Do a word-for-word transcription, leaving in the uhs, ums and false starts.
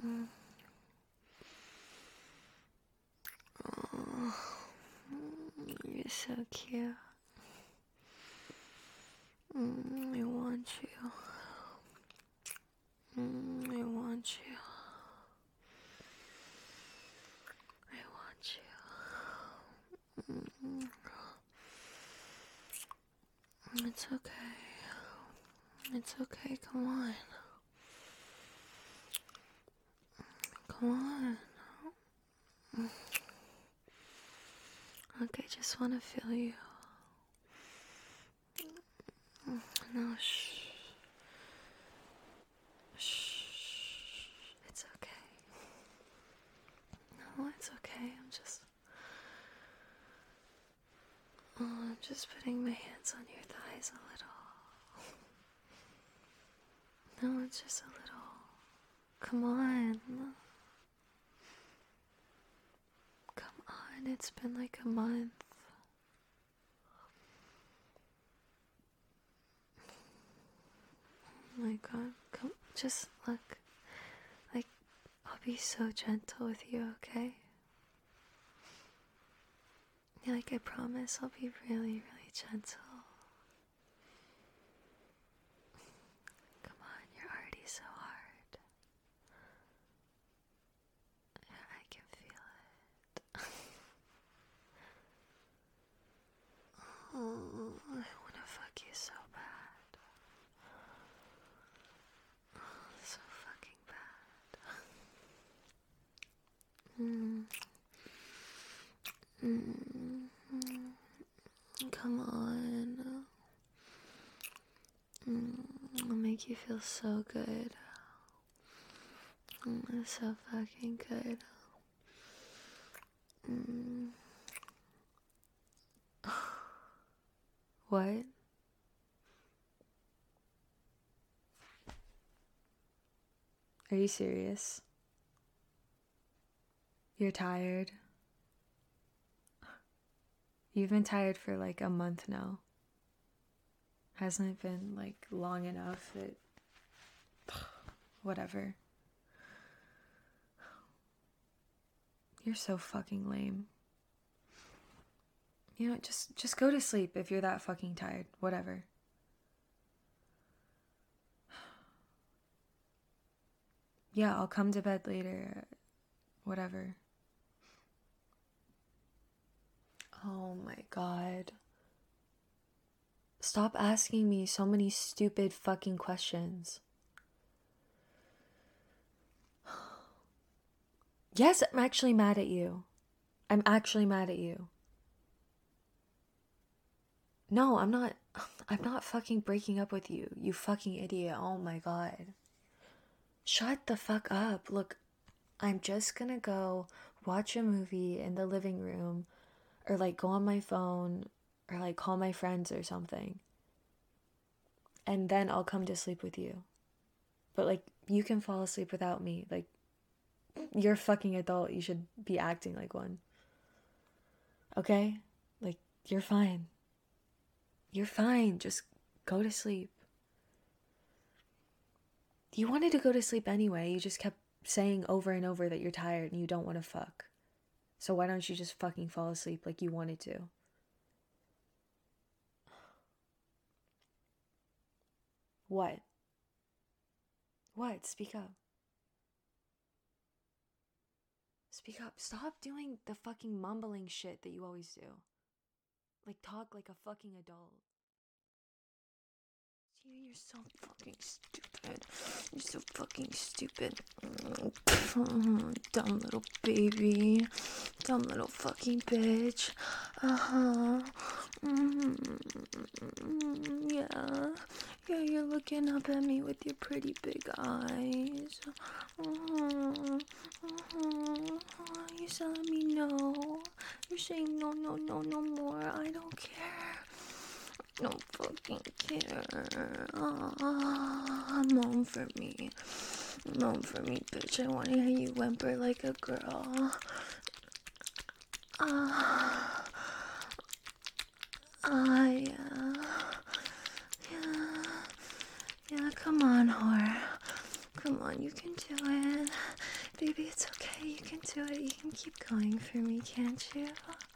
Oh, you're so cute. Mm, I want you. Mm, I want you. I want you. Mm. It's okay. It's okay. Come on. Come on. Look, I just want to feel you. No, shh. Shh. It's okay. No, it's okay. I'm just. Oh, I'm just putting my hands on your thighs a little. No, it's just a little. Come on. Come on. It's been like a month. Oh my god. Come. Just look. Like, I'll be so gentle with you, okay? Yeah, like, I promise I'll be really, really gentle. Come on, you're already so hard. Yeah, I can feel it. Oh, I wanna fuck you so bad. Oh, so fucking bad. Mm. Mm. Come on. Mm. I'll make you feel so good. Mm, so fucking good. Mm. What? Are you serious? You're tired? You've been tired for like a month now. Hasn't it been like long enough that... Whatever. You're so fucking lame. You know, just just go to sleep if you're that fucking tired. Whatever. Yeah, I'll come to bed later. Whatever. Oh my god. Stop asking me so many stupid fucking questions. Yes, I'm actually mad at you. I'm actually mad at you. No, I'm not. I'm not fucking breaking up with you, you fucking idiot. Oh my god. Shut the fuck up. Look, I'm just gonna go watch a movie in the living room, or like go on my phone, or like call my friends or something. And then I'll come to sleep with you. But like, you can fall asleep without me. Like, you're a fucking adult. You should be acting like one. Okay? Like, you're fine. You're fine. Just go to sleep. You wanted to go to sleep anyway. You just kept saying over and over that you're tired and you don't want to fuck. So why don't you just fucking fall asleep like you wanted to? What? What? Speak up. Speak up. Stop doing the fucking mumbling shit that you always do. Like, talk like a fucking adult. You're so fucking stupid. You're so fucking stupid. Dumb little baby. Dumb little fucking bitch. Uh-huh. Mm-hmm. Yeah. Yeah, you're looking up at me with your pretty big eyes. Uh-huh. Uh-huh. You're telling me no. You're saying no, no, no, no more. I don't care. Don't fucking care. Ah, moan for me. Moan for me, bitch. I wanna hear you whimper like a girl. Ah. Ah, yeah. Yeah. Yeah, come on, whore. Come on, you can do it. Baby, it's okay. You can do it. You can keep going for me, can't you?